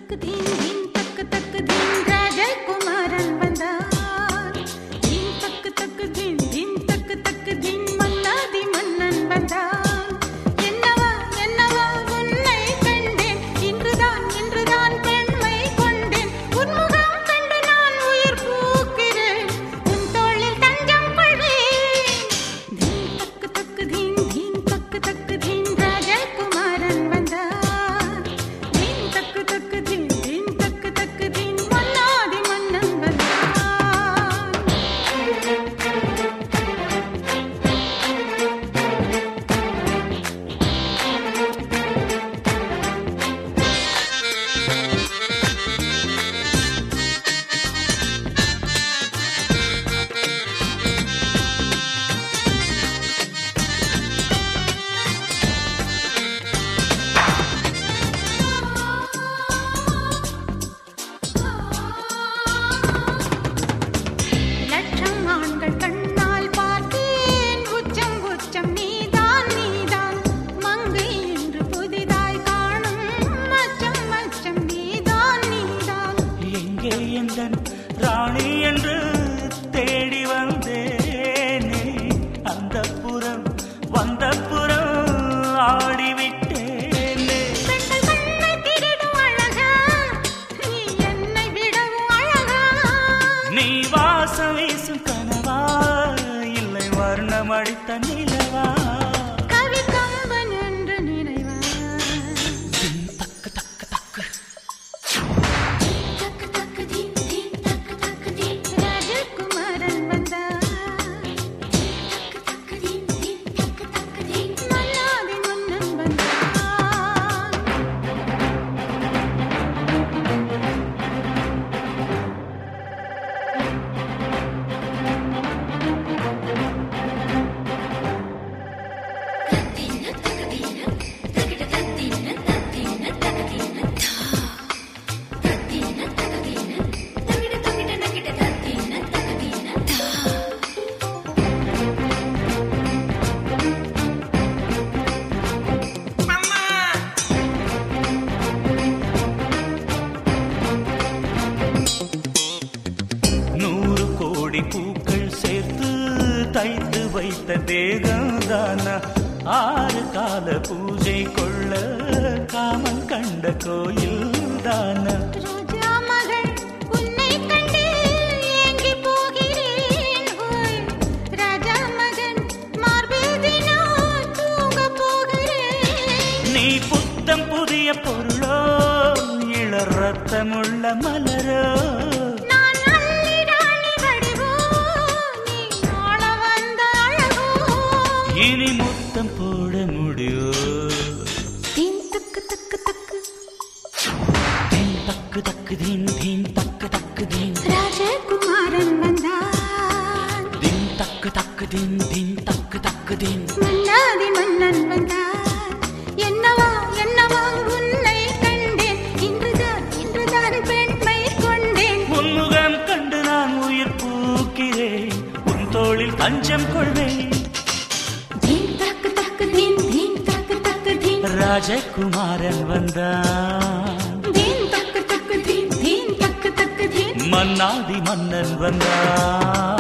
ராணி என்று தேடி வந்தேனே, அந்த புறம் வந்த புறம் ஆடிவிட்டேனே. நீ வாசம் வீசும் கனவா, இல்லை வர்ணம் அடித்த நிலவா, பூக்கள் சேர்த்து தைத்து வைத்த தேகம்தானா, ஆறு கால பூஜை கொள்ள காமன் கண்ட கோயில் தானா. நீ புத்தம் புதிய பொருளோ, இளர் ரத்தமுள்ள மலரோ, இனி முத்தம் போட முடியோ. தீன் தக்கு தக்கு தக்கு தீன் தக்கு தக்கு தீன் தீன் தக்கு தக்கு தீன் ராஜகுமாரன் வந்தான். தீன் தக்கு தக்கு தீன் தீன் தக்கு தக்கு தீன் மன்னாதி மன்னன் வந்தான். என்னவா என்னவா உன்னை கண்டேன், இன்றுதான் பெண்மை கொண்டேன். உன்முகம் கண்டு நான் உயிர் பூக்கிறேன், உன் தோளில் தஞ்சம் கொள்வேன். ராஜகுமாரன் வந்தான். மன்னாதி மன்னன் வந்தான்.